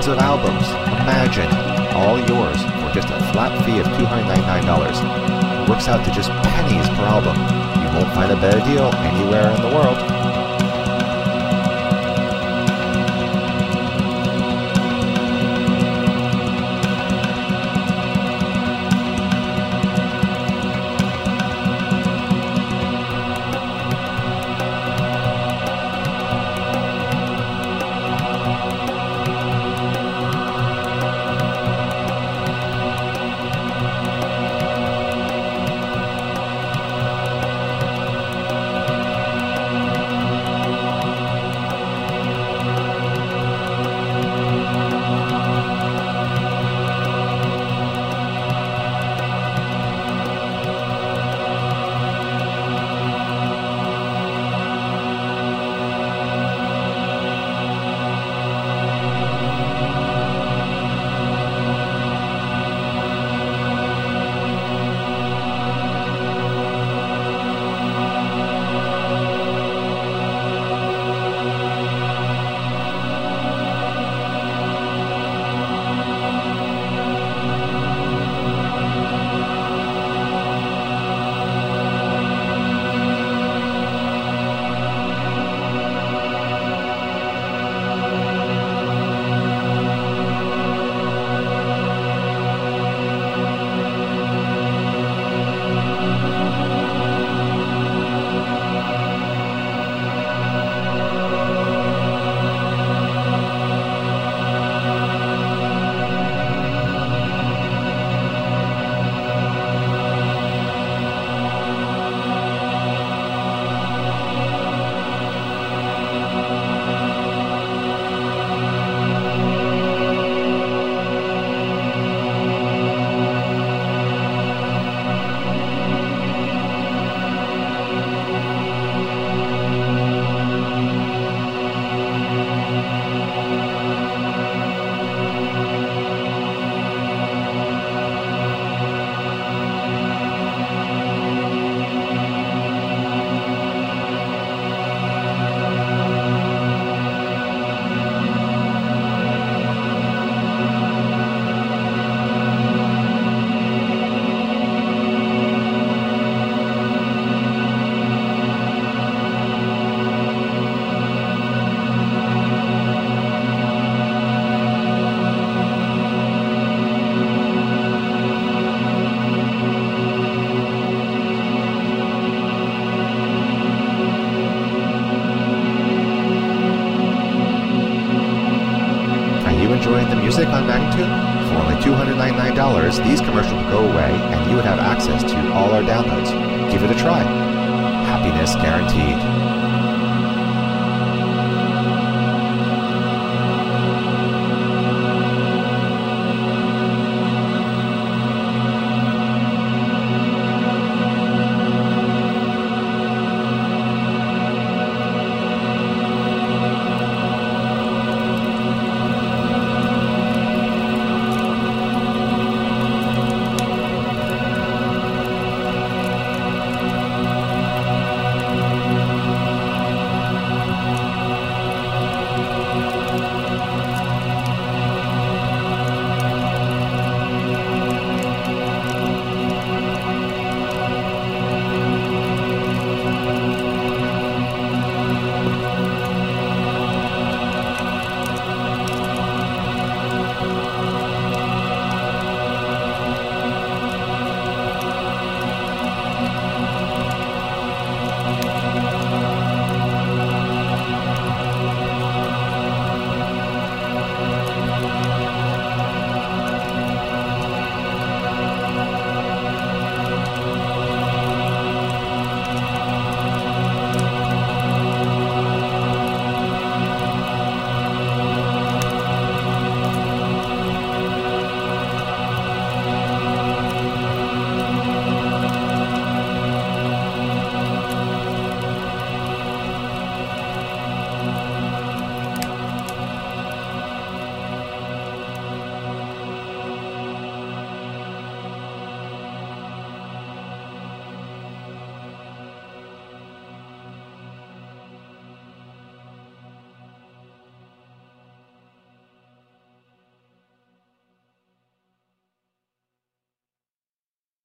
millions of albums. Imagine, all yours for just a flat fee of $299. It works out to just pennies per album. You won't find a better deal anywhere in the world. Enjoying the music on Magnitude? For only $299, these commercials would go away and you would have access to all our downloads. Give it a try. Happiness guaranteed.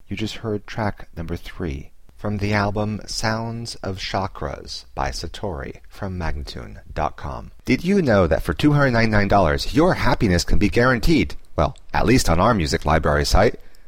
You just heard track number 3 from the album Sounds of Chakras by Satori from Magnatune.com. Did you know that for $299 your happiness can be guaranteed? Well, at least on our music library site.